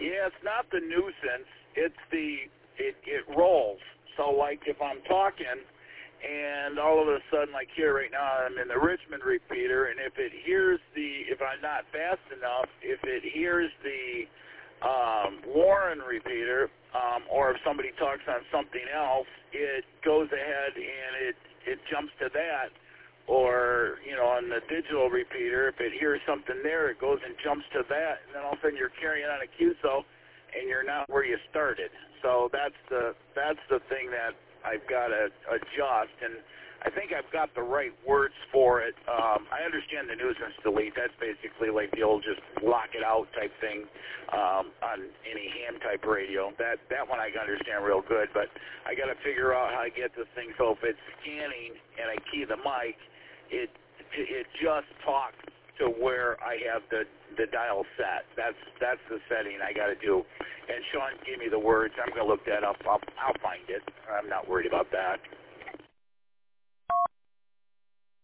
Yeah, it's not the nuisance. It's it rolls. So like if I'm talking and all of a sudden, like here right now, I'm in the Richmond repeater, and if I'm not fast enough, if it hears the Warren repeater, or if somebody talks on something else, it goes ahead and it jumps to that. Or, on the digital repeater, if it hears something there, it goes and jumps to that, and then all of a sudden you're carrying on a QSO, and you're not where you started. So that's the thing that I've got to adjust, and I think I've got the right words for it. I understand the nuisance delete. That's basically like the old just lock it out type thing on any ham type radio. That one I can understand real good, but I got to figure out how to get this thing so if it's scanning and I key the mic, it just talks to where I have the dial set. That's the setting I got to do. And Sean gave me the words. I'm going to look that up. I'll find it. I'm not worried about that.